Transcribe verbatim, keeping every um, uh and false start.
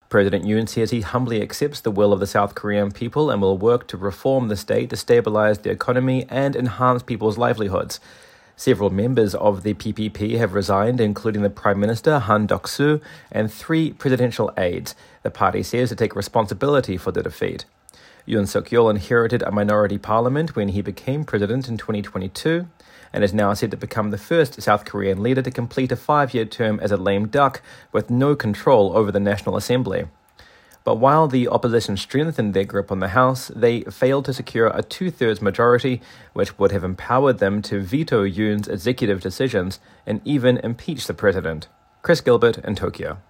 President Yoon says he humbly accepts the will of the South Korean people and will work to reform the state to stabilize the economy and enhance people's livelihoods. Several members of the P P P have resigned, including the Prime Minister Han Duck-soo and three presidential aides, the party says, to take responsibility for the defeat. Yoon Suk-yeol inherited a minority parliament when he became president in twenty twenty-two and is now said to become the first South Korean leader to complete a five-year term as a lame duck with no control over the National Assembly. But while the opposition strengthened their grip on the House, they failed to secure a two-thirds majority, which would have empowered them to veto Yoon's executive decisions and even impeach the president. Chris Gilbert in Tokyo.